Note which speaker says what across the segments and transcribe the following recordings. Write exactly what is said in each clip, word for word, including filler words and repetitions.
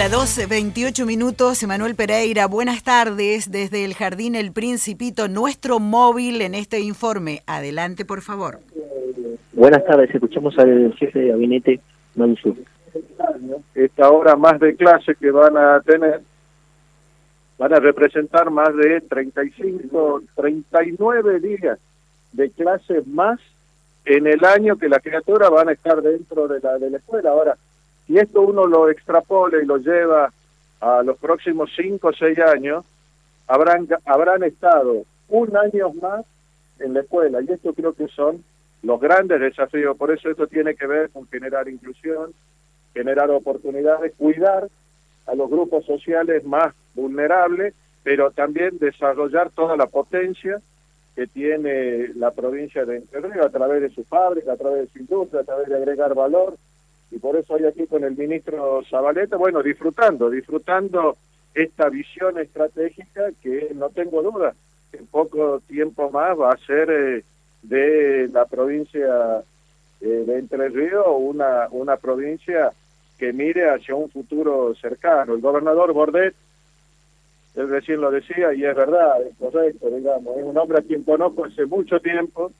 Speaker 1: Hora doce, veintiocho minutos. Emanuel Pereira, buenas tardes desde el Jardín El Principito, nuestro móvil en este informe. Adelante, por favor.
Speaker 2: Buenas tardes, escuchamos al jefe de gabinete, Mansur.
Speaker 3: Esta hora más de clase que van a tener, van a representar más de treinta y cinco, treinta y nueve días de clases más en el año que las criaturas van a estar dentro de la, de la escuela. Ahora, si esto uno lo extrapola y lo lleva a los próximos cinco o seis años, habrán, habrán estado un año más en la escuela, y esto creo que son los grandes desafíos. Por eso esto tiene que ver con generar inclusión, generar oportunidades, cuidar a los grupos sociales más vulnerables, pero también desarrollar toda la potencia que tiene la provincia de Entre Ríos a través de su fábrica, a través de su industria, a través de agregar valor. Y por eso hoy aquí con el ministro Zabaleta, bueno, disfrutando, disfrutando esta visión estratégica que no tengo duda, en poco tiempo más va a ser eh, de la provincia eh, de Entre Ríos una, una provincia que mire hacia un futuro cercano. El gobernador Bordet, él recién lo decía, y es verdad, es correcto, digamos, es un hombre a quien conozco hace mucho tiempo.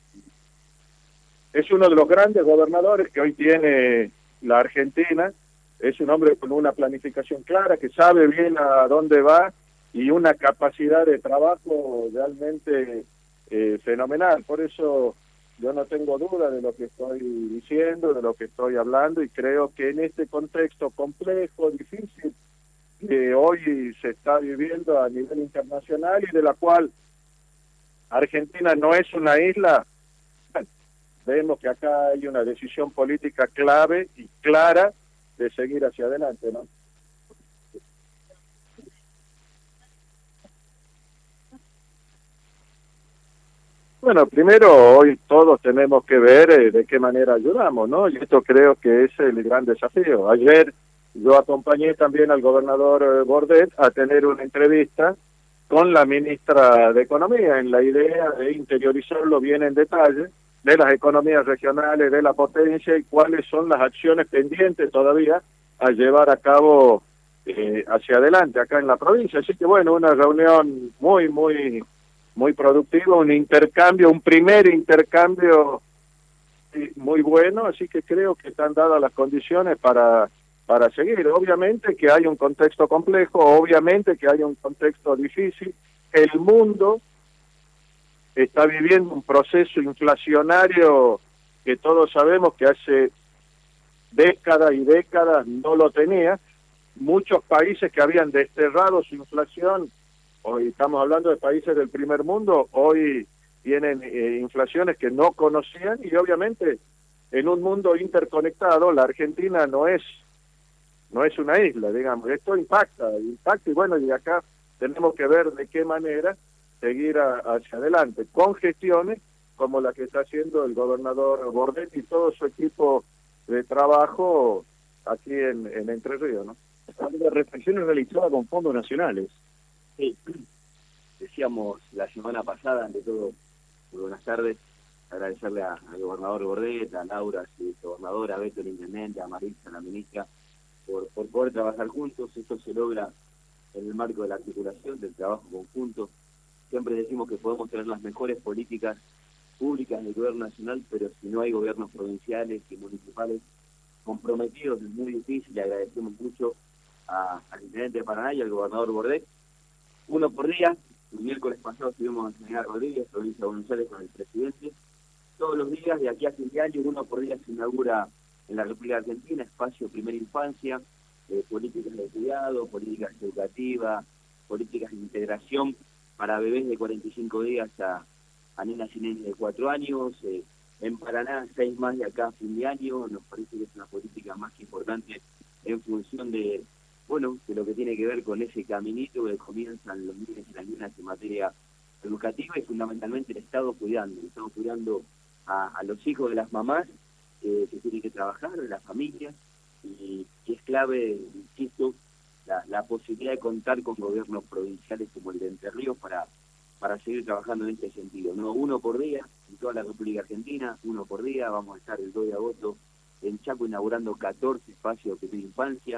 Speaker 3: Es uno de los grandes gobernadores que hoy tiene la Argentina, es un hombre con una planificación clara, que sabe bien a dónde va y una capacidad de trabajo realmente eh, fenomenal. Por eso yo no tengo duda de lo que estoy diciendo, de lo que estoy hablando, y creo que en este contexto complejo, difícil, que hoy se está viviendo a nivel internacional y de la cual Argentina no es una isla, vemos que acá hay una decisión política clave y clara de seguir hacia adelante, ¿no? Bueno, primero hoy todos tenemos que ver eh, de qué manera ayudamos, ¿no? Y esto creo que es el gran desafío. Ayer yo acompañé también al gobernador eh, Bordet a tener una entrevista con la ministra de Economía en la idea de interiorizarlo bien en detalle, de las economías regionales, de la potencia y cuáles son las acciones pendientes todavía a llevar a cabo eh, hacia adelante acá en la provincia. Así que bueno, una reunión muy, muy, muy productiva, un intercambio, un primer intercambio muy bueno, así que creo que están dadas las condiciones para, para seguir. Obviamente que hay un contexto complejo, obviamente que hay un contexto difícil. El mundo está viviendo un proceso inflacionario que todos sabemos que hace décadas y décadas no lo tenía. Muchos países que habían desterrado su inflación, hoy estamos hablando de países del primer mundo, hoy tienen eh, inflaciones que no conocían, y obviamente en un mundo interconectado la Argentina no es no es una isla, digamos. Esto impacta, impacta y bueno, y acá tenemos que ver de qué manera seguir a, hacia adelante, con gestiones como la que está haciendo el gobernador Bordet y todo su equipo de trabajo aquí en, en Entre Ríos, ¿no?
Speaker 2: La reflexión es realizada con fondos nacionales.
Speaker 4: Sí, decíamos la semana pasada, ante todo, muy buenas tardes, agradecerle a, al gobernador Bordet, a Laura, su gobernadora, a Beto, el intendente, a Marisa, la ministra, por, por poder trabajar juntos. Esto se logra en el marco de la articulación, del trabajo conjunto. Siempre decimos que podemos tener las mejores políticas públicas del gobierno nacional, pero si no hay gobiernos provinciales y municipales comprometidos es muy difícil. Le agradecemos mucho a, al intendente de Paraná y al gobernador Bordet. Uno por día, el miércoles pasado estuvimos en General Rodríguez, provincia de Buenos Aires, con el presidente. Todos los días, de aquí a fin de año, uno por día se inaugura en la República Argentina espacio primera infancia, eh, políticas de cuidado, políticas educativas, políticas de integración para bebés de cuarenta y cinco días a, a nenas y nenes de cuatro años. Eh, en Paraná, seis más de acá a fin de año. Nos parece que es una política más que importante en función de, bueno, de lo que tiene que ver con ese caminito que comienzan los niños y las niñas en materia educativa, y fundamentalmente el Estado cuidando, el Estado cuidando a, a los hijos de las mamás eh, que tienen que trabajar, de las familias, y, y es clave, insisto, La, la posibilidad de contar con gobiernos provinciales como el de Entre Ríos para, para seguir trabajando en este sentido, ¿no? Uno por día en toda la República Argentina, uno por día. Vamos a estar el dos de agosto en Chaco inaugurando catorce espacios de primera infancia,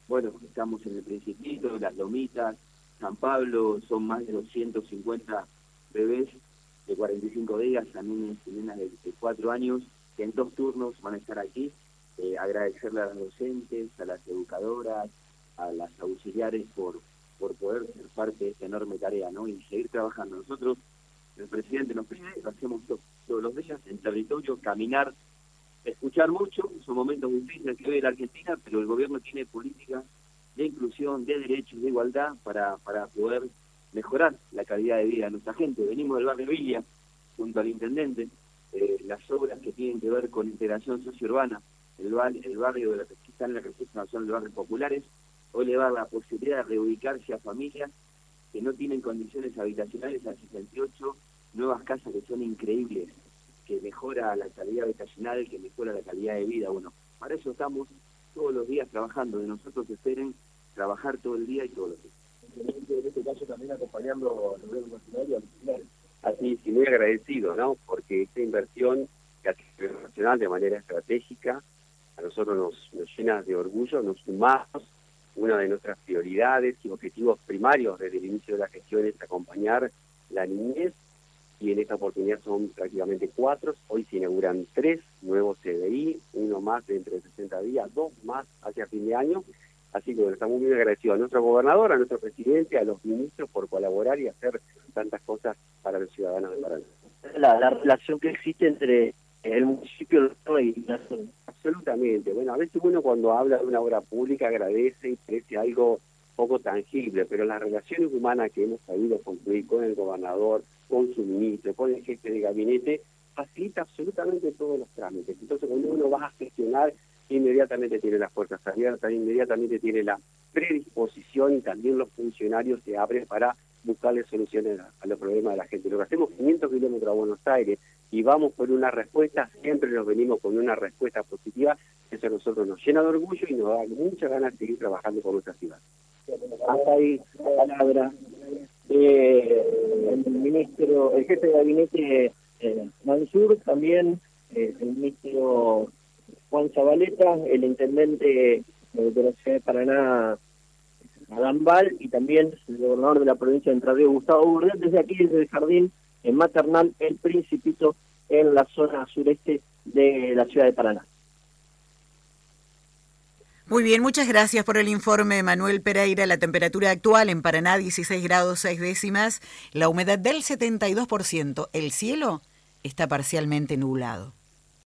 Speaker 4: bueno, estamos en el Principito, Las Lomitas, San Pablo, son más de doscientos cincuenta bebés de cuarenta y cinco días, a niños y nenas de, de cuatro años, que en dos turnos van a estar aquí. Eh, agradecerle a las docentes, a las educadoras, a las auxiliares por, por poder ser parte de esta enorme tarea, ¿no? Y seguir trabajando. Nosotros, el presidente nos pide, lo hacemos to- todos los días en territorio, caminar, escuchar mucho. Son momentos difíciles que vive la Argentina, pero el gobierno tiene políticas de inclusión, de derechos, de igualdad para, para poder mejorar la calidad de vida de nuestra gente. Venimos del barrio Villa, junto al intendente, eh, las obras que tienen que ver con integración sociourbana, el, bar, el barrio de la que está en la representación de barrios populares, hoy le va la posibilidad de reubicarse a familias que no tienen condiciones habitacionales a sesenta y ocho nuevas casas que son increíbles, que mejora la calidad habitacional, que mejora la calidad de vida. Bueno, para eso estamos todos los días trabajando, de nosotros esperen trabajar todo el día y todos los días.
Speaker 2: En este caso también acompañando al gobierno nacional y a los ciudadanos.
Speaker 5: Así, sí, muy agradecido, ¿no? Porque esta inversión que hace el gobierno nacional de manera estratégica a nosotros nos, nos llena de orgullo, nos sumamos. Una de nuestras prioridades y objetivos primarios desde el inicio de la gestión es acompañar la niñez, y en esta oportunidad son prácticamente cuatro. Hoy se inauguran tres nuevos C D I, uno más dentro de sesenta días, dos más hacia fin de año. Así que bueno, estamos muy agradecidos a nuestro gobernador, a nuestro presidente, a los ministros por colaborar y hacer tantas cosas para los ciudadanos de Paraná.
Speaker 2: La, la relación que existe entre el municipio y la zona.
Speaker 5: Absolutamente. Bueno, a veces uno cuando habla de una obra pública agradece y parece algo poco tangible, pero las relaciones humanas que hemos sabido construir con el gobernador, con su ministro, con el jefe de gabinete, facilita absolutamente todos los trámites. Entonces, cuando uno va a gestionar, inmediatamente tiene las puertas abiertas, inmediatamente tiene la predisposición, y también los funcionarios se abren para buscarle soluciones a, a los problemas de la gente. Lo que hacemos quinientos kilómetros a Buenos Aires y vamos por una respuesta, siempre nos venimos con una respuesta positiva. Eso a nosotros nos llena de orgullo y nos da muchas ganas de seguir trabajando por nuestra ciudad.
Speaker 2: Hasta ahí la palabra. Eh, el ministro, el jefe de gabinete eh, Mansur, también eh, el ministro Juan Zabaleta, el intendente eh, de la ciudad de Paraná, Adán Val, y también el gobernador de la provincia de Entre Ríos, Gustavo Burdet, desde aquí, desde el jardín en maternal El Principito, en la zona sureste de la ciudad de Paraná.
Speaker 1: Muy bien, muchas gracias por el informe, Manuel Pereira. La temperatura actual en Paraná, dieciséis grados seis décimas, la humedad del setenta y dos por ciento. El cielo está parcialmente nublado.